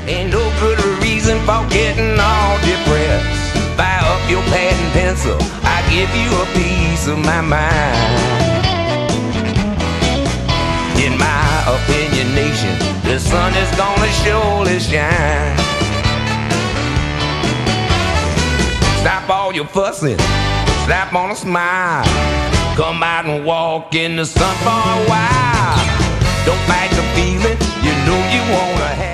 Ain't no good reason for getting all depressed. Fire up your pad and pencil, I give you a piece of my mind. In my opinion, nation, the sun is gonna surely shine. Stop all your fussing, slap on a smile. Come out and walk in the sun for a while. Don't fight the feeling, you know you wanna have.